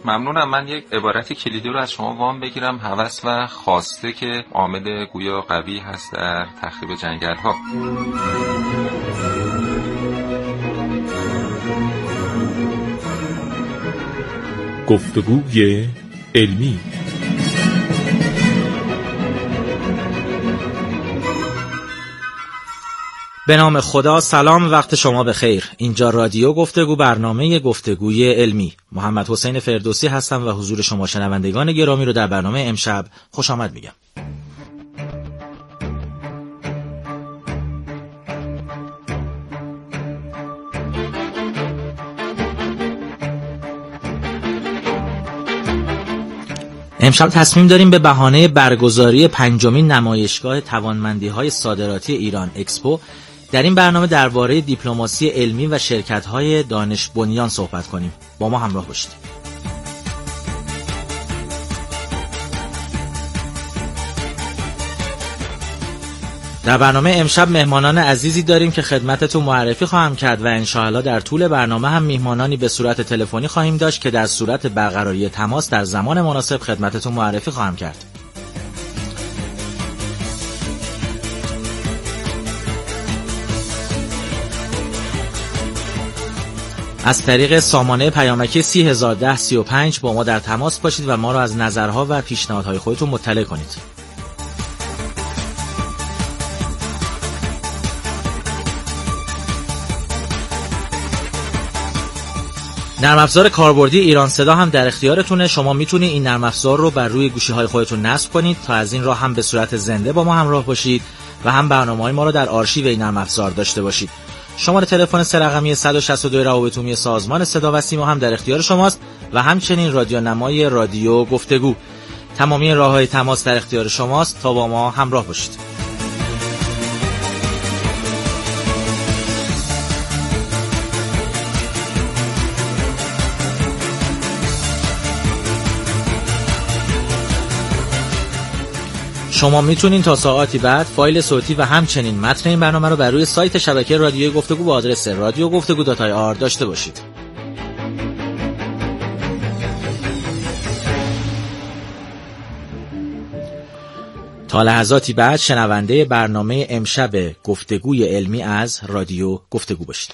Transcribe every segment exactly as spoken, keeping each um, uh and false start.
ممنونم. من یک عبارت کلیدی رو از شما وام بگیرم. هوس و خواسته که عامل گویا قوی هست در تخریب جنگل‌ها. گفتگوی علمی. به نام خدا. سلام، وقت شما بخیر. اینجا رادیو گفتگو، برنامه گفتگوی علمی. محمد حسین فردوسی هستم و حضور شما شنوندگان گرامی رو در برنامه امشب خوش آمد میگم. امشب تصمیم داریم به بهانه برگزاری پنجمین نمایشگاه توانمندی‌های صادراتی ایران اکسپو در این برنامه درباره دیپلماسی علمی و شرکت‌های دانش بنیان صحبت کنیم. با ما همراه باشید. در برنامه امشب مهمانان عزیزی داریم که خدمتتون معرفی خواهم کرد و انشاءالله در طول برنامه هم مهمانانی به صورت تلفنی خواهیم داشت که در صورت برقراری تماس در زمان مناسب خدمتتون معرفی خواهم کرد. از طریق سامانه پیامکی سی هزار و ده سی و پنج با ما در تماس باشید و ما را از نظرها و پیشنهادهای خودتون مطلع کنید. نرم افزار کاربردی ایران صدا هم در اختیارتونه. شما میتونید این نرم افزار رو بر روی گوشی‌های خودتون نصب کنید تا از این راه هم به صورت زنده با ما همراه باشید و هم برنامه‌های ما رو در آرشیو این نرم افزار داشته باشید. شماره تلفن سه رقمی صد و شصت و دو روابط عمومی سازمان صدا و سیما هم در اختیار شماست و همچنین رادیو نمای رادیو گفتگو. تمامی راه‌های تماس در اختیار شماست تا با ما همراه باشید. شما میتونین تا ساعتی بعد فایل صوتی و همچنین متن این برنامه رو بر روی سایت شبکه رادیو گفتگو با آدرس رادیو گفتگو دات آی آر داشته باشید. تا لحظاتی بعد شنونده برنامه امشب گفتگوی علمی از رادیو گفتگو باشید.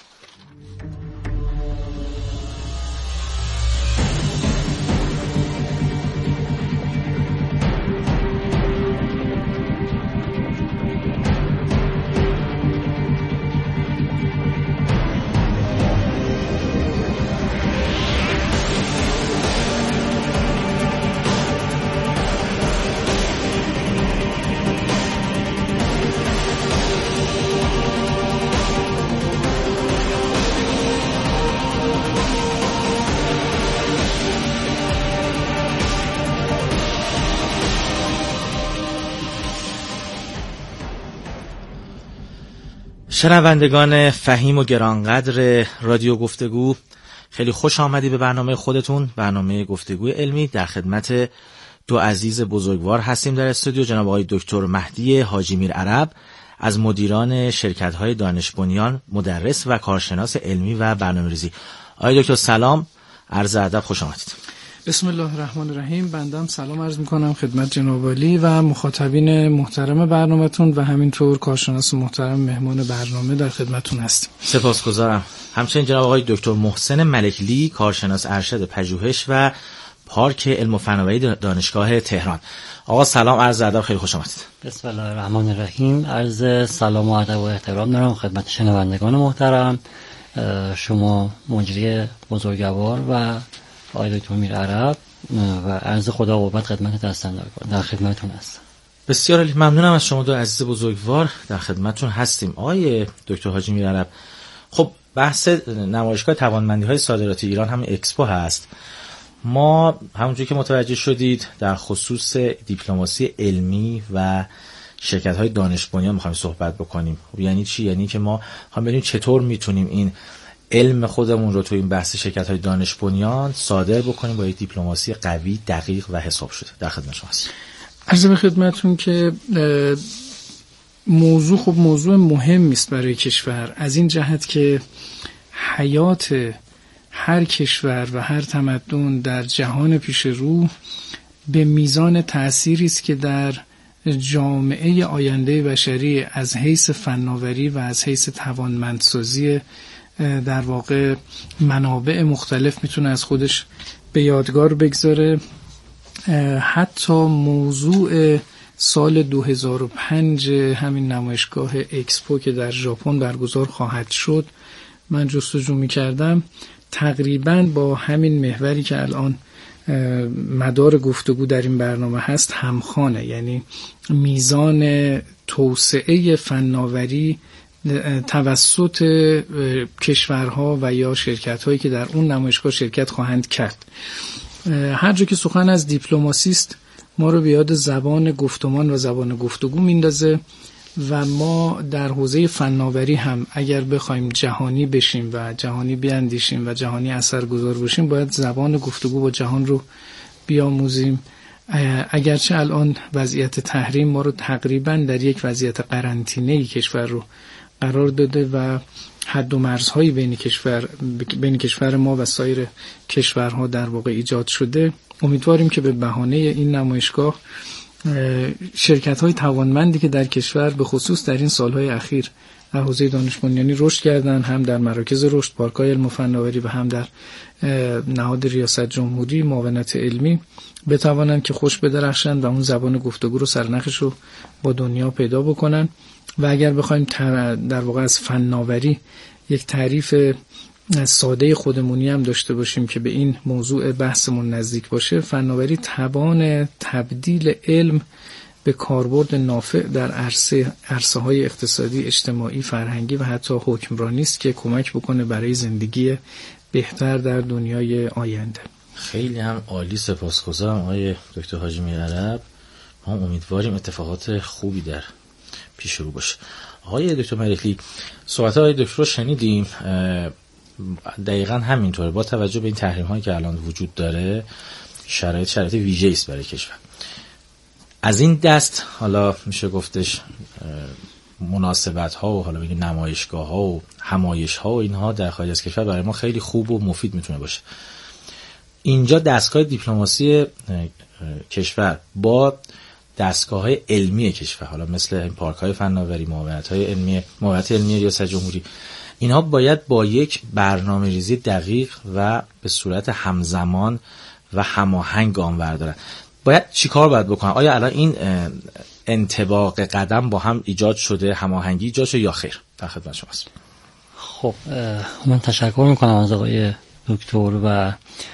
شنوندگان فهیم و گرانقدر رادیو گفتگو، خیلی خوش آمدی به برنامه خودتون، برنامه گفتگوی علمی. در خدمت دو عزیز بزرگوار هستیم در استودیو، جناب آقای دکتر مهدی حاجی میر عرب از مدیران شرکت‌های دانش بنیان، مدرس و کارشناس علمی و برنامه‌ریزی. آقای دکتر سلام، عرض ادب، خوش آمدید. بسم الله الرحمن الرحیم. بندم سلام عرض میکنم خدمت جناب عالی و مخاطبین محترم برنامه‌تون و همینطور کارشناس محترم مهمان برنامه در خدمتتون هستیم. سپاسگزارم. همچنین جناب آقای دکتر محسن ملکلی، کارشناس ارشد پژوهش و پارک علم و فناوری دانشگاه تهران. آقا سلام، عرض ادب، خیلی خوش آمدید. بسم الله الرحمن الرحیم. عرض سلام و ادب و احترام دارم خدمت شنوندگان محترم، شما مجری بزرگوار و آقای دکتر میر عرب و عرض خدا و قربت خدمت هستم، در خدمتتون هستم. بسیار عالی، ممنونم از شما دو عزیز بزرگوار، در خدمتتون هستیم. آقای دکتر حاجی میر عرب، خب بحث نمایشگاه توانمندی‌های صادراتی ایران هم اکسپو هست. ما همونجوری که متوجه شدید در خصوص دیپلماسی علمی و شرکت‌های دانش بنیان می‌خوایم صحبت بکنیم. یعنی چی؟ یعنی که ما هم ببینیم چطور میتونیم این علم خودمون رو تو این بحث شرکت‌های دانش بنیان صادر بکنیم با یک دیپلماسی قوی، دقیق و حساب شده. در خدمت شما هستم. عرض به خدمتتون که موضوع خب موضوع مهمی است برای کشور، از این جهت که حیات هر کشور و هر تمدن در جهان پیش رو به میزان تأثیری است که در جامعه آینده بشری از حیث فناوری و از حیث توانمندسازی در واقع منابع مختلف میتونه از خودش به یادگار بگذاره. حتی موضوع سال دو هزار و پنج همین نمایشگاه اکسپو که در ژاپن برگزار خواهد شد، من جستجو می‌کردم، تقریباً با همین محوری که الان مدار گفتگو در این برنامه هست همخوانه. یعنی میزان توسعه فناوری توسط کشورها و یا شرکت‌هایی که در اون نمایشگاه شرکت خواهند کرد. هر جا که سخن از دیپلماسی است ما رو به یاد زبان گفتمان و زبان گفتگو میندازه و ما در حوزه فناوری هم اگر بخوایم جهانی بشیم و جهانی بیاندیشیم و جهانی اثرگذار باشیم باید زبان گفتگو با جهان رو بیاموزیم. اگرچه الان وضعیت تحریم ما رو تقریبا در یک وضعیت قرنطینه‌ای کشور رو قرار داده و حد و مرزهایی بین کشور بین کشور ما و سایر کشورها در واقع ایجاد شده. امیدواریم که به بهانه این نمایشگاه شرکت‌های توانمندی که در کشور به خصوص در این سالهای اخیر در حوزه دانش بنیانی رشد کردن، هم در مراکز رشد، پارک‌های علم و فناوری و هم در نهاد ریاست جمهوری معاونت علمی بتوانند که خوش بدرخشند و اون زبان گفتگو رو سرنخش رو با دنیا پیدا بکنن. و اگر بخوایم در واقع از فناوری یک تعریف ساده خودمونی هم داشته باشیم که به این موضوع بحثمون نزدیک باشه، فناوری توان تبدیل علم به کاربرد نافع در عرصه عرصه های اقتصادی، اجتماعی، فرهنگی و حتی حکمرانی است که کمک بکنه برای زندگی بهتر در دنیای آینده. خیلی هم عالی، سپاسگزارم آقای دکتر حاجی میرعرب. ما امیدواریم اتفاقات خوبی در پیش رو باشه. آقای دکتر ملیحی، صحبت های دکتر رو شنیدیم، دقیقاً همینطوره. با توجه به این تحریم هایی که الان وجود داره شرایط شرایط ویژه‌ای است برای کشور. از این دست حالا میشه گفتش مناسبت ها و حالا بگیم نمایشگاه ها و همایش ها و اینها در خارج از کشور برای ما خیلی خوب و مفید میتونه باشه. اینجا دستگاه دیپلماسی کشور با دستگاه های علمی کشور، حالا مثل این پارک های فناوری، معاونت های علمی، معاونت علمی ریاست جمهوری، اینها باید با یک برنامه ریزی دقیق و به صورت همزمان و هماهنگ گام بردارن. باید چیکار باید بکنن؟ آیا الان این انطباق قدم با هم ایجاد شده، هماهنگی ایجاد شده یا خیر؟ در خدمت شماست. خب من تشکر میکنم از آقای دکتر و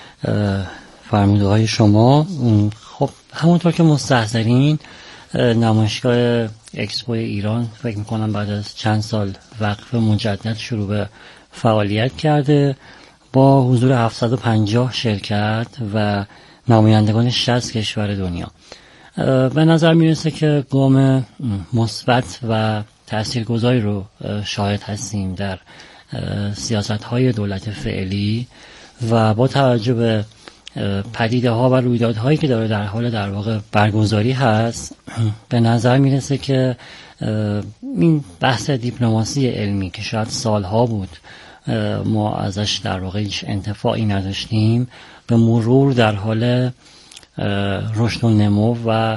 فرموده های شما. خب همونطور که مستحضرین نمایشگاه اکسپو ایران فکر میکنم بعد از چند سال وقف مجدد شروع به فعالیت کرده با حضور هفتصد و پنجاه شرکت و نمایندگان شصت کشور دنیا. به نظر میرسه که گام مثبت و تاثیرگذاری رو شاهد هستیم در سیاست‌های دولت فعلی و با توجه به پدیده ها و رویدادهایی که داره در حال در واقع برگزاری هست، به نظر میرسه که این بحث دیپلماسی علمی که شاید سالها بود ما ازش در واقع هیچ انتفاعی نداشتیم، به مرور در حال رشد و نمو و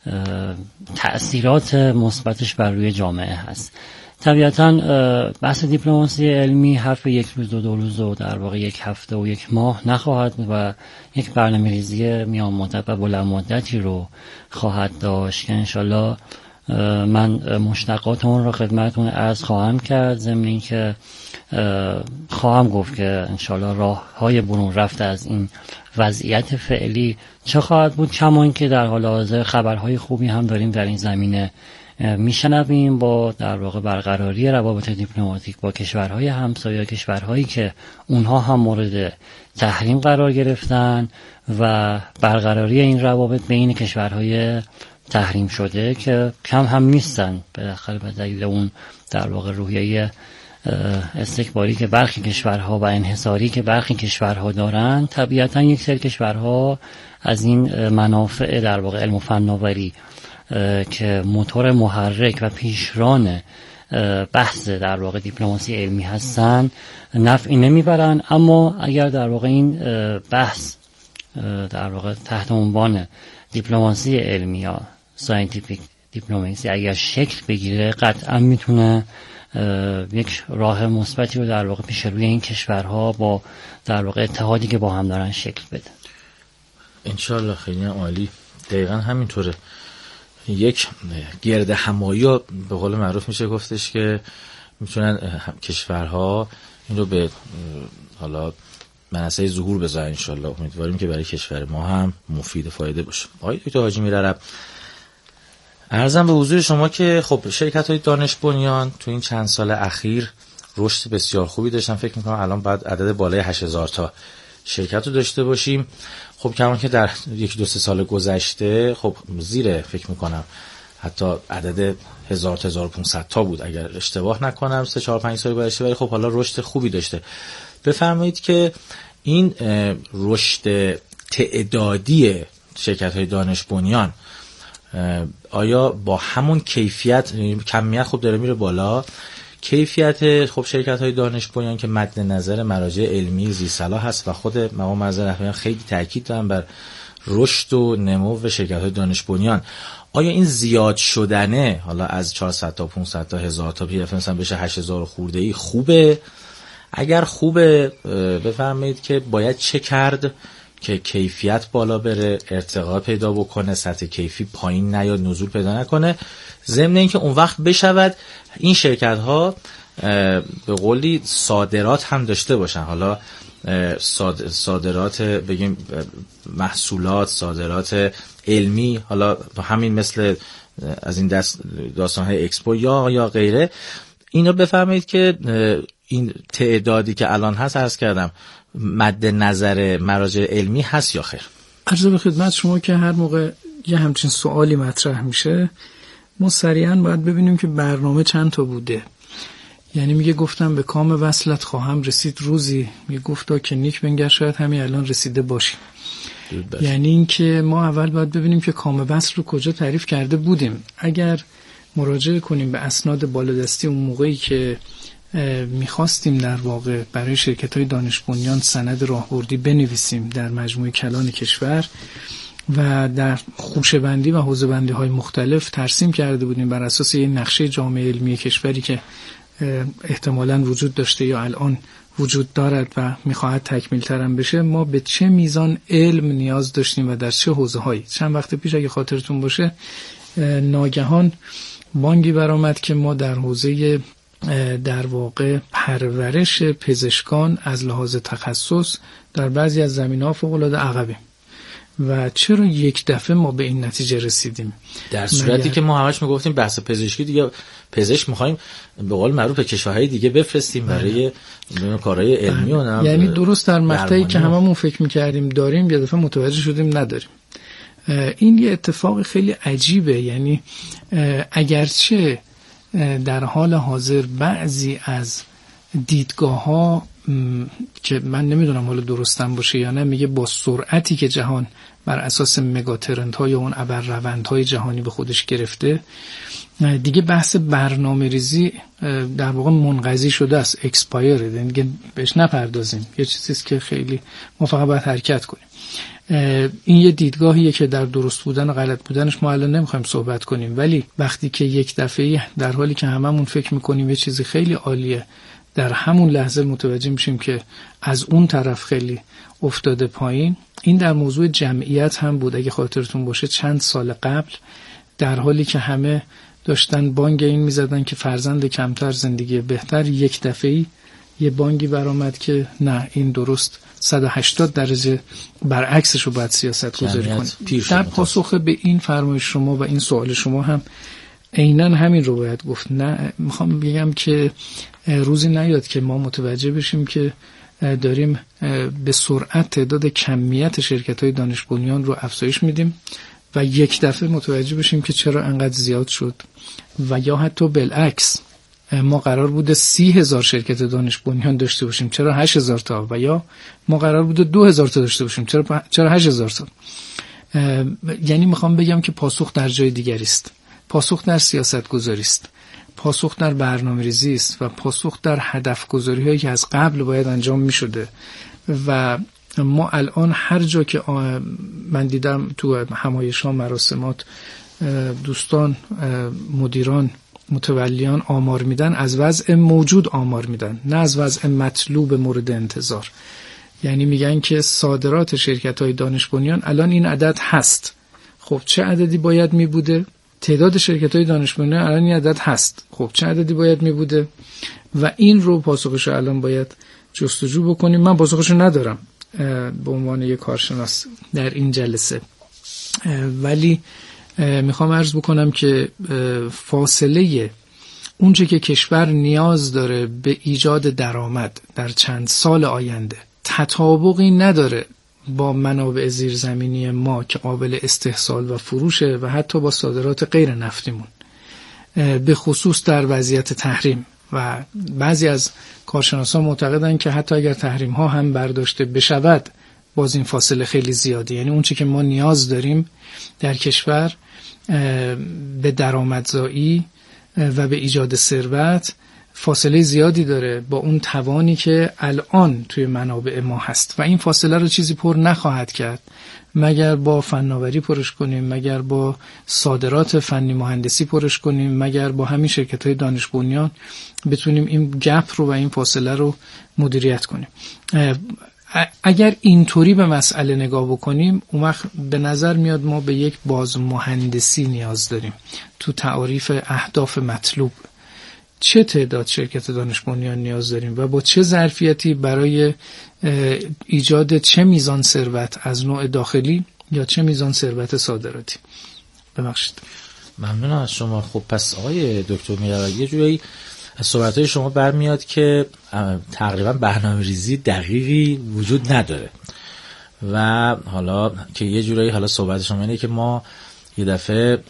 تأثیرات مثبتش بر روی جامعه هست. طبیعتاً بحث دیپلماسی علمی حرف یک روز و دو روز و در واقع یک هفته و یک ماه نخواهد و یک برنامه‌ریزی میان مدت و بلند مدتی رو خواهد داشت که انشالله من مشتقات اون رو خدمتتون عرض خواهم کرد، ضمن اینکه خواهم گفت که انشالله راه های برون رفته از این وضعیت فعلی چه خواهد بود، کمان که در حال حاضر خبرهای خوبی هم داریم در این زمینه میشنویم با در واقع برقراری روابط دیپلماتیک با کشورهای همسایه، کشورهایی که اونها هم مورد تحریم قرار گرفتن و برقراری این روابط بین کشورهای تحریم شده که کم هم نیستن، بالاخره به دلیل اون در واقع روحیه استکباری که برخی کشورها و انحصاری که برخی کشورها دارن، طبیعتا یک سری کشورها از این منافع در واقع علم و فناوری که موتور محرک و پیشران بحث در واقع دیپلماسی علمی هستن نفعی نمیبرن. اما اگر در واقع این بحث در واقع تحت عنوان دیپلماسی علمی یا ساینتیفیک دیپلماسی اگر شکل بگیره قطعا میتونه یک راه مثبتی رو در واقع پیش روی این کشورها با در واقع اتحادی که با هم دارن شکل بده. انشالله. خیلی عالی. دقیقا همینطوره. یک گرد همایی ها به قول معروف میشه گفتش که میتونن کشورها این رو به حالا منصه ظهور بذارن. انشالله امیدواریم که برای کشور ما هم مفید فایده باشه. آقای دکتر حاجی میرعرب، عرضم به حضور شما که خب شرکت‌های دانش بنیان تو این چند سال اخیر رشد بسیار خوبی داشتن. فکر می‌کنم الان بعد عدد بالای هشت هزار تا شرکت رو داشته باشیم. خب کما که در یک دو سه سال گذشته خب زیر فکر می‌کنم حتی عدد هزار تا هزار و پانصد تا بود اگر اشتباه نکنم سه چهار پنج سال گذشته، ولی خب حالا رشد خوبی داشته. بفرمایید که این رشد تعدادی شرکت‌های دانش بنیان آیا با همون کیفیت، کمیت خب داره میره بالا، کیفیت خب شرکت‌های دانش بنیان که مد نظر مراجع علمی ذی صلاح هست و خود مقام معظم رهبری خیلی تاکید دارن بر رشد و نمو شرکت‌های دانش بنیان، آیا این زیاد شدنه حالا از چهارصد تا پانصد تا هزار تا پی اف مثلا بشه هشت هزار خورده‌ای خوبه؟ اگر خوبه بفرمایید که باید چه کرد که کیفیت بالا بره، ارتقا پیدا بکنه، سطح کیفی پایین نیاد، نزول پیدا نکنه، ضمن اینکه اون وقت بشود این شرکت ها به قولی صادرات هم داشته باشن. حالا صادرات بگیم محصولات، صادرات علمی، حالا همین مثل از این دست داستان های اکسپو یا یا غیره. اینو بفرمایید که این تعدادی که الان هست عرض کردم مد نظر مراجع علمی هست یا خیر؟ عرض به خدمت شما که هر موقع یه همچین سوالی مطرح میشه ما سریعا باید ببینیم که برنامه چند تا بوده. یعنی میگه گفتم به کام وصلت خواهم رسید روزی، میگه گفتا که نیک بنگر شاید همین الان رسیده باشیم. یعنی این که ما اول باید ببینیم که کام وصل رو کجا تعریف کرده بودیم. اگر مراجعه کنیم به اسناد بالادستی اون موقعی که میخواستیم در واقع برای شرکت‌های دانش بنیان سند راهبردی بنویسیم در مجموعه کلان کشور و در خوشه‌بندی و حوزه‌بندی‌های مختلف ترسیم کرده بودیم بر اساس یه نقشه جامعه علمی کشوری که احتمالاً وجود داشته یا الان وجود دارد و میخواهد تکمیل ترم بشه، ما به چه میزان علم نیاز داشتیم و در چه حوزه‌هایی. چند وقت پیش اگه خاطرتون باشه ناگهان بانگی برآمد که ما در حوزه در واقع پرورش پزشکان از لحاظ تخصص در بعضی از زمینه‌ها فوق‌العاده عقبیم. و چرا یک دفعه ما به این نتیجه رسیدیم؟ در صورتی مگر... که ما همش میگفتیم بحث پزشکی دیگه پزشک می‌خوایم به قول معروف به کشورهای دیگه بفرستیم برای کارهای علمی و نه، یعنی درست در مقطعی که هممون فکر می‌کردیم داریم یه دفعه متوجه شدیم نداریم. این یه اتفاق خیلی عجیبه. یعنی اگرچه در حال حاضر بعضی از دیدگاه‌ها که من نمیدونم حالا درستم باشه یا نه میگه با سرعتی که جهان بر اساس مگاترندها یا اون ابرروندهای جهانی به خودش گرفته دیگه بحث برنامه ریزی در واقع منقضی شده است، اکسپایر، دیگه بهش نپردازیم، یه چیزیست که خیلی ما فقط باید حرکت کنیم. این یه دیدگاهیه که در درست بودن و غلط بودنش ما الان نمیخوایم صحبت کنیم، ولی وقتی که یک دفعه در حالی که هممون فکر میکنیم یه چیزی خیلی عالیه در همون لحظه متوجه میشیم که از اون طرف خیلی افتاده پایین. این در موضوع جمعیت هم بود. اگه خاطرتون باشه چند سال قبل در حالی که همه داشتن بانگ این میزدن که فرزند کمتر زندگی بهتر، یک دفعه یه بانگی برآمد که نه این درست صد و هشتاد درجه برعکسش رو باید سیاست گذاری کنیم. در پاسخ به این فرمایش شما و این سوال شما هم عیناً همین رو باید گفت. نه میخوام بگم که روزی نیاد که ما متوجه بشیم که داریم به سرعت تعداد کمیت شرکت‌های دانش بنیان رو افزایش میدیم و یک دفعه متوجه بشیم که چرا انقدر زیاد شد، و یا حتی بالعکس ما قرار بوده سی هزار شرکت دانش بنیان داشته باشیم چرا هشت هزار تا، و یا ما قرار بوده دو هزار تا داشته باشیم چرا چرا هشت هزار تا. یعنی میخوام بگم که پاسخ در جای دیگری است. پاسخ در سیاست گذاری است. پاسخ در برنامه‌ریزی است و پاسخ در هدف گذاری هایی که از قبل باید انجام می شده. و ما الان هر جا که من دیدم تو همایش‌ها، مراسمات، دوستان، مدیران، متولیان آمار میدن، از وضع موجود آمار میدن، نه از وضع مطلوب مورد انتظار. یعنی میگن که صادرات شرکت‌های دانش بنیان الان این عدد هست. خب چه عددی باید میبوده؟ تعداد شرکت‌های دانش بنیان الان این عدد هست. خب چه عددی باید میبوده؟ و این رو پاسخش الان باید جستجو بکنیم. من پاسخش ندارم به عنوان یک کارشناس در این جلسه، ولی میخوام عرض بکنم که فاصله اونچه که کشور نیاز داره به ایجاد درآمد در چند سال آینده تطابقی نداره با منابع زیرزمینی ما که قابل استحصال و فروشه و حتی با صادرات غیر نفتیمون، به خصوص در وضعیت تحریم. و بعضی از کارشناسان معتقدن که حتی اگر تحریم ها هم برداشته بشود باز این فاصله خیلی زیاده. یعنی اون چی که ما نیاز داریم در کشور به درآمدزایی و به ایجاد ثروت فاصله زیادی داره با اون توانی که الان توی منابع ما هست و این فاصله رو چیزی پر نخواهد کرد مگر با فناوری پرش کنیم، مگر با صادرات فنی مهندسی پرش کنیم، مگر با همین شرکت‌های دانش بنیان بتونیم این گپ رو و این فاصله رو مدیریت کنیم. اگر اینطوری به مسئله نگاه بکنیم اون وقت به نظر میاد ما به یک بازمهندسی نیاز داریم تو تعریف اهداف مطلوب. چه تعداد شرکت دانش بنیان نیاز داریم و با چه ظرفیتی برای ایجاد چه میزان ثروت از نوع داخلی یا چه میزان ثروت صادراتی. ببخشید. ممنونم از شما. خب پس آقای دکتر میرآور یه جوری از صحبت‌های شما برمیاد که تقریبا برنامه‌ریزی دقیقی وجود نداره و حالا که یه جوری حالا صحبت شما اینه که ما یه دفعه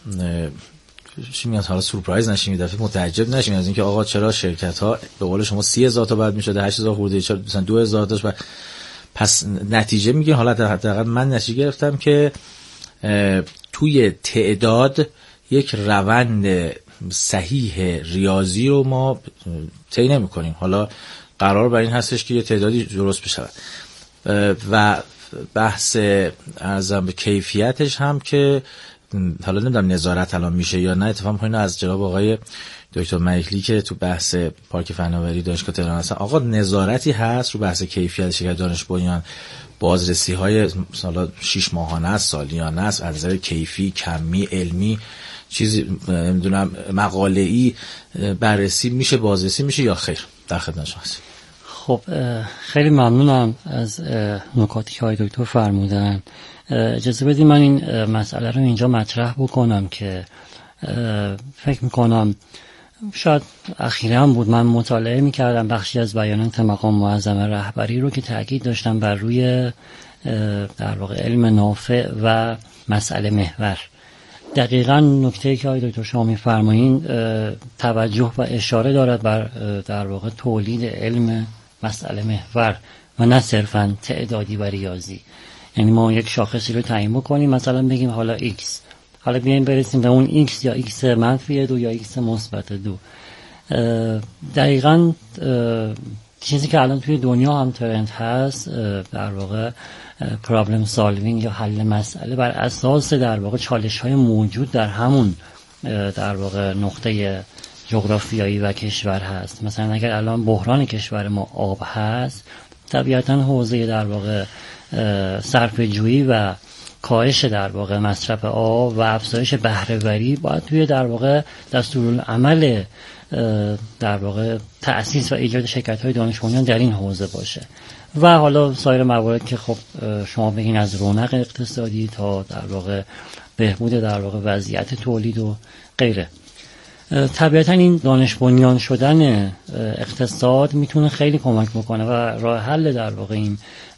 چی میاد حالا سورپرایز نشیم، یه دفعه متعجب نشیم از اینکه آقا چرا شرکت ها به قول شما سی هزار تا بعد میشده هشت هزار خورده، چرا مثلا دو هزار تاش. و پس نتیجه میگه حالا حداقل من نتیجه گرفتم که توی تعداد یک روند صحیح ریاضی رو ما طی نمی‌کنیم. حالا قرار بر این هستش که یه تعدادی درست بشه و بحث ارزم به کیفیتش هم که حالا نمیدونم نظارت الان میشه یا نه. اتفاقا می‌خوام از جناب آقای دکتر ملیکی که تو بحث پارک فناوری دانشگاه تهران هستن، آقا نظارتی هست رو بحث کیفیت شرکت دانش بنیان؟ بازرسی‌های مثلا شش ماهانه است، سالیانه است، از نظر کیفی، کمی، علمی، چیزی نمیدونم مقاله‌ای بررسی میشه، بازرسی میشه یا خیر؟ در خدمت شما هستم. خب خیلی ممنونم از نکاتی که آقای دکتر فرمودن. اجازه بدید من این مسئله رو اینجا مطرح بکنم که فکر میکنم شاید اخیراً بود من مطالعه میکردم بخشی از بیانات مقام معظم رهبری رو که تاکید داشتم بر روی در واقع علم نافع و مسئله محور. دقیقاً نکته‌ای که آقای دکتر شما می‌فرمایید توجه و اشاره دارد بر در واقع تولید علم مسئله محور و نه صرفاً تعدادی و ریاضی. یعنی ما یک شاخصی رو تعیین بکنیم، مثلا بگیم حالا x، حالا بیایم برسیم به اون x یا x منفی دو یا x مثبت دو. دقیقاً چیزی که الان توی دنیا هم ترند هست در واقع پرابلم سالوینگ یا حل مسئله بر اساس در واقع چالش های موجود در همون در واقع نقطه جغرافیایی و کشور هست. مثلا اگر الان بحران کشور ما آب هست، طبیعتاً حوزه در واقع صرفه‌جویی و کاهش در واقع مصرف آب و افزایش بهره‌وری باید توی در واقع دستورالعمل در واقع تأسیس و ایجاد شرکت‌های دانش بنیان در این حوزه باشه و حالا سایر موارد که خب شما بگین از رونق اقتصادی تا در واقع بهبود در واقع وضعیت تولید و غیره. طبیعتا این دانش بنیان شدن اقتصاد میتونه خیلی کمک بکنه و راه حل در واقع این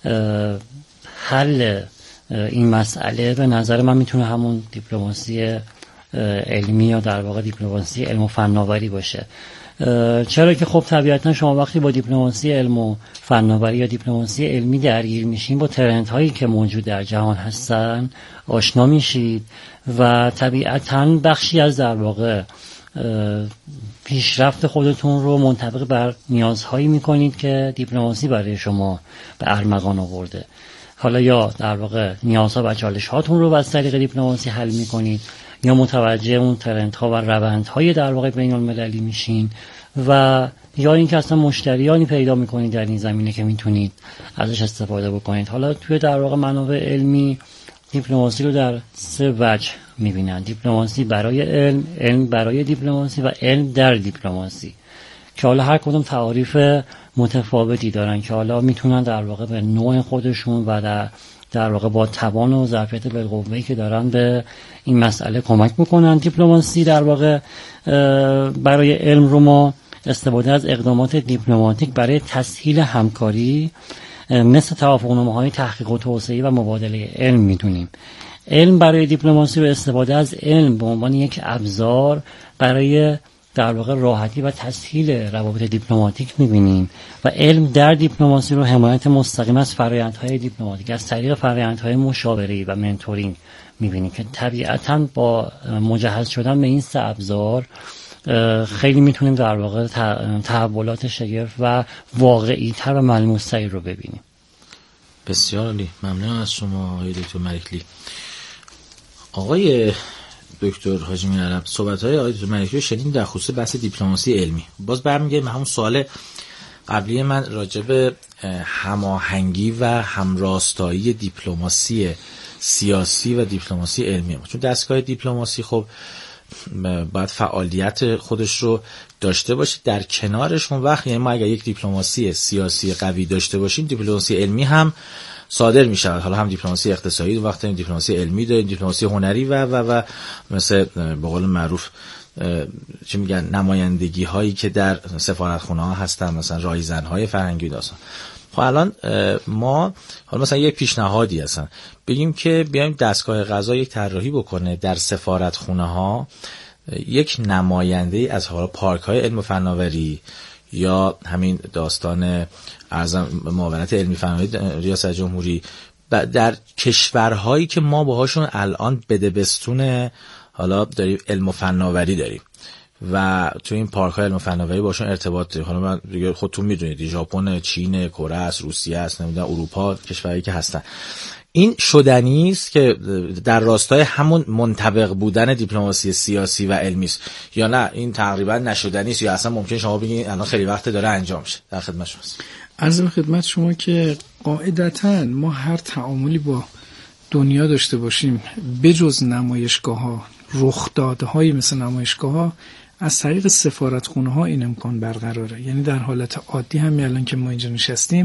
حل این مسئله به نظر من میتونه همون دیپلماسی علمی یا در واقع دیپلماسی علم و فناوری باشه. چرا که خب طبیعتا شما وقتی با دیپلماسی علم و فناوری یا دیپلماسی علمی درگیر میشین با ترندهایی که موجود در جهان هستن آشنا میشید و طبیعتا بخشی از در واقع پیشرفت خودتون رو منطبق بر نیازهایی میکنید که دیپلماسی برای شما به ارمغان آورده. حالا یا در واقع نیازها و چالش هاتون رو از طریق دیپلماسی حل میکنید، یا متوجه اون ترندها و روندهای در واقع بین المللی میشین، و یا اینکه اصلا مشتریانی پیدا میکنید در این زمینه که میتونید ازش استفاده بکنید. حالا توی در واقع منابع علمی دیپلماسی رو در سه وجه میبینن: دیپلماسی برای علم، علم برای دیپلماسی و علم در دیپلماسی، که حالا هر کدوم تعاریف متفاوتی دارن که حالا میتونن در واقع به نوع خودشون و در در واقع با توان و ظرفیت بالقوه‌ای که دارن به این مسئله کمک میکنن. دیپلماسی در واقع برای علم رو ما استفاده از اقدامات دیپلماتیک برای تسهیل همکاری مثل توافقنامه‌های تحقیق و توسعه و مبادله علم میدونیم. علم برای دیپلماسی رو استفاده از علم به عنوان یک ابزار برای در واقع راحتی و تسهیل روابط دیپلماتیک می‌بینیم، و علم در دیپلماسی رو حمایت مستقیم از فرآیندهای دیپلماتیک از طریق فرآیندهای مشاوره‌ای و منتورینگ می‌بینیم که طبیعتاً با مجهز شدن به این سه ابزار خیلی میتونیم در واقع تحولات شگرف و واقعی‌تر و ملموس‌تری رو ببینیم. بسیار عالی، ممنون از شما آقای دکتر ملکلی. آقای دکتر حاجی میرعرب، صحبت‌های آقای دکتر ملکلی رو شنیدیم در خصوص بحث دیپلماسی علمی. باز برمیگردیم به همون سوال قبلی من راجع به هماهنگی و همراستایی دیپلماسی سیاسی و دیپلماسی علمی، چون دستگاه دیپلماسی خب باید فعالیت خودش رو داشته باشه، در کنارش اون وقت، یعنی ما اگر یک دیپلماسی سیاسی قوی داشته باشیم، دیپلماسی علمی هم صادر می شود. حالا هم دیپلماسی اقتصادی دو وقت، دیپلماسی علمی داریم، دیپلماسی هنری و و و مثل به قول معروف چی میگن نمایندگی هایی که در سفارتخونه ها هستن، مثلا رایزن های فرهنگی داستان. خب الان ما حالا مثلا یک پیشنهادی هستن بگیم که بیایم دستگاه قضا یک طراحی بکنه در سفارتخونه ها یک نماینده از حالا پارک های علم و فناوری یا همین داستان ارزم معاونت علمی فناوری ریاست جمهوری در کشورهایی که ما باهاشون الان بدبستون حالا داریم علم و فناوری داریم و تو این پارک های علم و فناوری باشون ارتباط داریم. حالا من دیگه خودتون میدونید ژاپن، چین، کره است، روسیه است، نمیدونم اروپا، کشورهایی که هستن. این شدنی است که در راستای همون منطبق بودن دیپلماسی سیاسی و علمی است، یا نه این تقریبا نشدنی است، یا اصلا ممکن شما بگین الان خیلی وقت داره انجام میشه؟ در خدمت شماست. عرض به خدمت شما که قاعدتاً ما هر تعاملی با دنیا داشته باشیم بجز نمایشگاه‌ها، رخدادهای مثل نمایشگاه‌ها، از طریق سفارتخونه‌ها این امکان برقراره. یعنی در حالت عادی همین الان که ما اینجا نشستیم،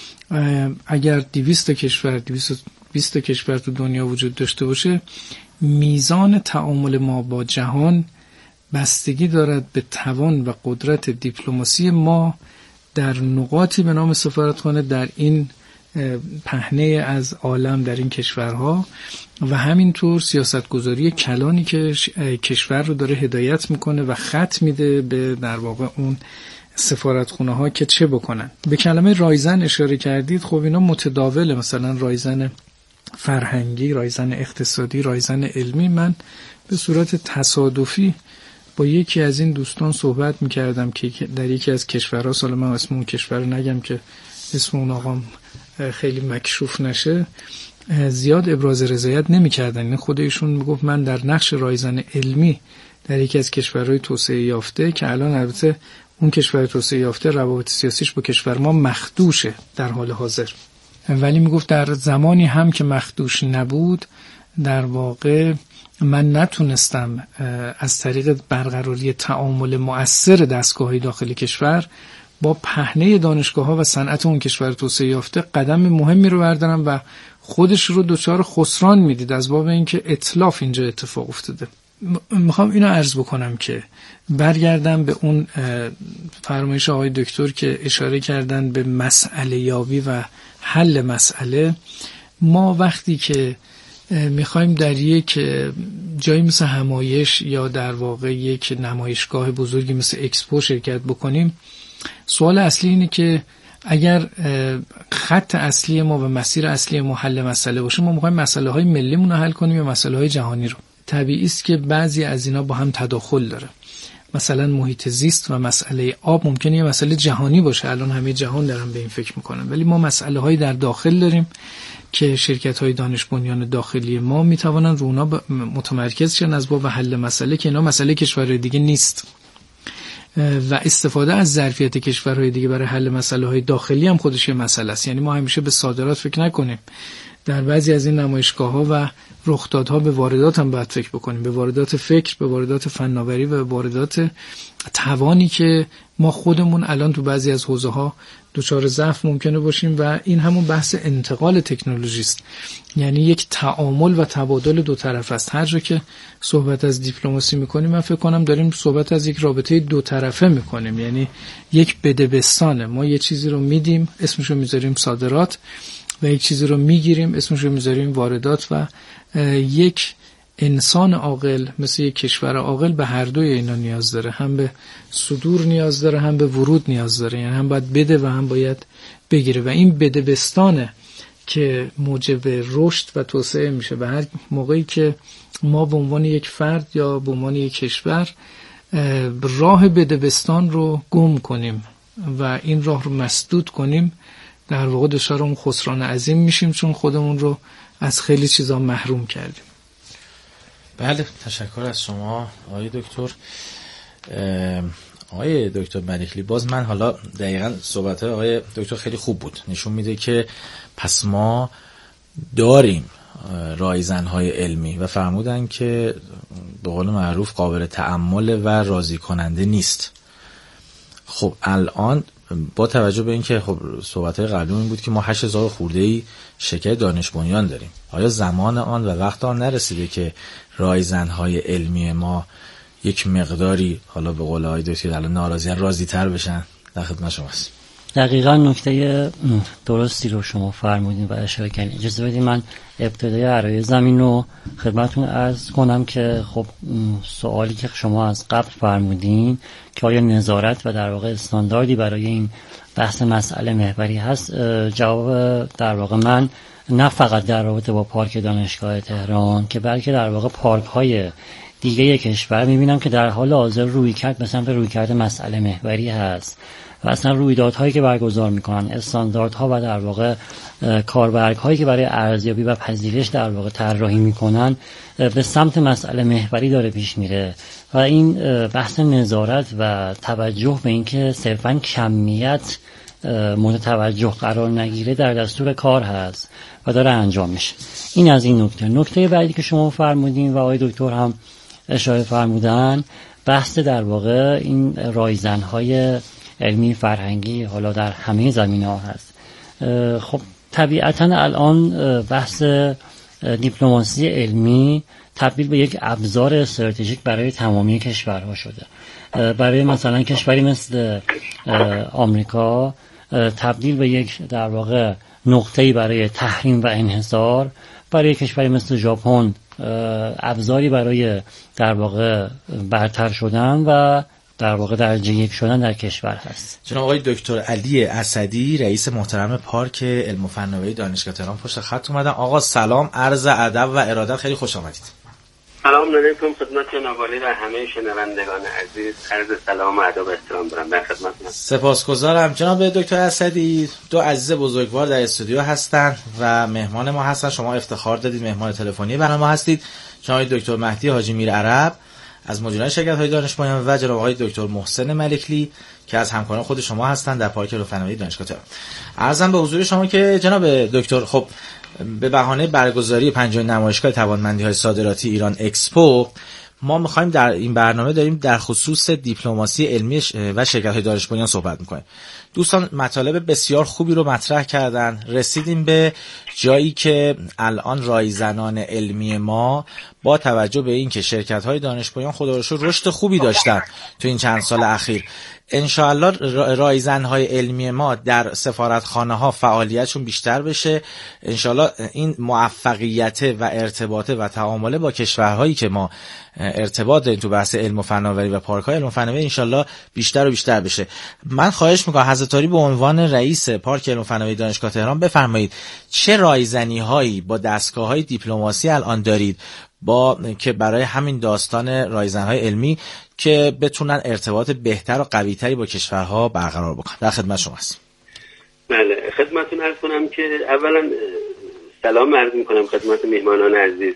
اگر دویست تا کشور دویست و بیست تا کشور تو دنیا وجود داشته باشه، میزان تعامل ما با جهان بستگی دارد به توان و قدرت دیپلماسی ما در نقاطی به نام سفارتخانه در این پهنه از عالم، در این کشورها، و همینطور سیاستگذاری کلانی که کشور رو داره هدایت میکنه و خط میده به در واقع اون سفارتخونه ها که چه بکنن. به کلمه رایزن اشاره کردید، خب اینا متداوله، مثلا رایزن فرهنگی، رایزن اقتصادی، رایزن علمی. من به صورت تصادفی با یکی از این دوستان صحبت میکردم که در یکی از کشورها، سال من اسم اون کشور رو نگم که اسم اون آقام خیلی مکشوف نشه، زیاد ابراز رضایت نمیکردن. این خود ایشون میگفت من در نقش رایزن علمی در یکی از کشورهای توسعه یافته، که الان البته اون کشور توسعه یافته روابط سیاسیش با کشور ما مخدوشه در حال حاضر، ولی میگفت در زمانی هم که مخدوش نبود، در واقع من نتونستم از طریق برقراری تعامل مؤثر دستگاه‌های داخل کشور با پهنه دانشگاه‌ها و صنعت اون کشور توسعه یافته قدم مهمی رو بردارم و خودش رو دچار خسران میدید از باب اینکه اتلاف اینجا اتفاق افتاده. میخوام اینو عرض بکنم که برگردم به اون فرمایش آقای دکتر که اشاره کردن به مسئله یابی و حل مسئله. ما وقتی که میخوایم در یک جایی مثل همایش یا در واقع یک نمایشگاه بزرگی مثل اکسپو شرکت بکنیم، سوال اصلی اینه که اگر خط اصلی ما و مسیر اصلی ما حل مسئله باشه، ما میخوایم مسئله های ملیمون رو حل کنیم یا مسئله های جهانی رو. طبیعی است که بعضی از اینا با هم تداخل داره مثلا محیط زیست و مسئله آب ممکنه یه مسئله جهانی باشه، الان همه جهان دارن به این فکر میکنن، ولی ما مسئله هایی در داخل داریم که شرکت های دانش بنیان داخلی ما میتوانن رو اونا متمرکز شن از باب حل مسئله که اینا مسئله کشورهای دیگه نیست و استفاده از ظرفیت کشورهای دیگه برای حل مسئله های داخلی هم خودش یه مسئله است. یعنی ما همیشه به صادرات فکر نکنیم، در بعضی از این نمایشگاه ها و رخدادها به واردات هم باید فکر بکنیم، به واردات فکر، به واردات فناوری و به واردات توانی که ما خودمون الان تو بعضی از حوزه ها دچار ضعف ممکنه باشیم و این همون بحث انتقال تکنولوژی است. یعنی یک تعامل و تبادل دو طرف است. هر جا که صحبت از دیپلماسی میکنیم من فکر کنم داریم صحبت از یک رابطه دو طرفه میکنیم، یعنی یک بدبستانه. ما یه چیزی رو میدیم اسمشو میذاریم صادرات و یک چیزی رو میگیریم اسمشو میذاریم واردات و یک انسان عاقل مثل یک کشور عاقل به هر دوی اینا نیاز داره، هم به صدور نیاز داره هم به ورود نیاز داره، یعنی هم باید بده و هم باید بگیره و این بدبستانه که موجب رشد و توسعه میشه. و هر موقعی که ما به عنوان یک فرد یا به عنوان یک کشور راه بدبستان رو گم کنیم و این راه رو مسدود کنیم، در واقع دچار اون خسران عظیم میشیم، چون خودمون رو از خیلی چیزا محروم کردیم. بله، تشکر از شما آقای دکتر. آقای دکتر ملکلی، باز من حالا دقیقاً صحبت آقای دکتر خیلی خوب بود، نشون میده که پس ما داریم رایزن‌های علمی و فرمودن که به قول معروف قابل تأمل و راضی کننده نیست. خب الان با توجه به اینکه خب صحبت‌های قبلی این بود که ما هشت هزار خورده‌ای شرکت دانش بنیان داریم، آیا زمان آن و وقت آن نرسیده که رایزن‌های علمی ما یک مقداری حالا به قول آقای دکتر الان ناراضی‌تر راضی‌تر بشن؟ در خدمت شماست. دقیقاً نکته درستی رو شما فرمودین و اشاره کردین. اجازه بدید من ابتدای عرایض زمین رو خدمتتون عرض کنم که خب سوالی که شما از قبل فرمودین که آیا نظارت و در واقع استانداردی برای این بحث مسئله محوری هست، جواب در واقع من نه فقط در رابطه با پارک دانشگاه تهران که بلکه در واقع پارک های دیگه کشور میبینم که در حال حاضر روی کرد مثلا به روی کرد مسئله محوری هست و اصلا رویدادهایی که برگزار میکنن، استانداردها و در واقع کاربرگ‌هایی که برای ارزیابی و پذیرش در واقع طراحی میکنن به سمت مسئله محوری داره پیش میره و این بحث نظارت و توجه به اینکه صرفاً کمیت مورد توجه قرار نگیره در دستور کار هست و داره انجام میشه. این از این نکته. نکته بعدی که شما فرمودین و آقای دکتر هم اشاره فرمودن، بحث در واقع این رایزن‌های علمی فرهنگی حالا در همه زمینه‌ها هست. خب طبیعتاً الان بحث دیپلماسی علمی تبدیل به یک ابزار استراتژیک برای تمامی کشورها شده. برای مثلا کشوری مثل آمریکا تبدیل به یک در واقع نقطه‌ای برای تحریم و انحصار، برای کشوری مثل ژاپن ابزاری برای در واقع برتر شدن و در واقع درجه یک شدن در کشور هست. جناب آقای دکتر علی اسدی رئیس محترم پارک علم و فناوری دانشگاه تهران پشت خط اومدن. آقا سلام، عرض ادب و ارادت، خیلی خوش آمدید. سلام علیکم خدمت جناب عالی و همه شنوندگان عزیز، عرض سلام و ادب و احترام دارم در خدمتتون. سپاسگزارم. جناب دکتر اسدی دو عزیز بزرگوار در استودیو هستن و مهمان ما هستن. شما افتخار دادید مهمان تلفنی برنامه هستید. جناب دکتر مهدی حاجی میر عرب از مدیران شرکت‌های دانش بنیان و جناب آقای دکتر محسن ملکلی که از همکاران خود شما هستند در پارک علم و فناوری دانشگاه تهران. عرضم به حضور شما که جناب دکتر خب به بهانه برگزاری پنجمین نمایشگاه توانمندی‌های صادراتی ایران اکسپو ما می‌خوایم در این برنامه داریم در خصوص دیپلماسی علمی و شرکت‌های دانش بنیان صحبت می‌کنیم. دوستان مطالب بسیار خوبی رو مطرح کردن، رسیدیم به جایی که الان رایزنان علمی ما با توجه به این که شرکت‌های دانش بنیان خدا رو شکر رشد خوبی داشتن تو این چند سال اخیر، انشاءالله رایزن‌های علمی ما در سفارتخانه‌ها فعالیتشون بیشتر بشه، انشاءالله این موفقیت و ارتباط و تعامل با کشورهایی که ما ارتباط داریم تو بحث علم و فناوری و پارک‌های علم و فناوری انشاءالله بیشتر و بیشتر بشه. من خواهش می‌کنم حضرت عالی به عنوان رئیس پارک علم و فناوری دانشگاه تهران بفرمایید چه رایزنی‌هایی با دستگاه‌های دیپلماسی الان دارید با که برای همین داستان رایزن‌های علمی که بتونن ارتباط بهتر و قوی‌تری با کشورها برقرار بکنن. در خدمت شما هستم. بله، خدمتتون عرض کنم که اولا سلام عرض می‌کنم خدمت میهمانان عزیز